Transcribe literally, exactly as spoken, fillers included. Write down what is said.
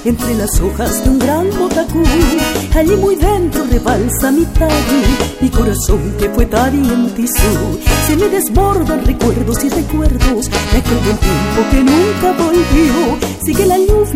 entre las hojas de un gran motacú. Allí muy dentro rebalsa mi Tari, mi corazón que fue Tari en Tizú. Se me desbordan recuerdos y recuerdos de aquel buen tiempo que nunca volvió. Sigue la lluvia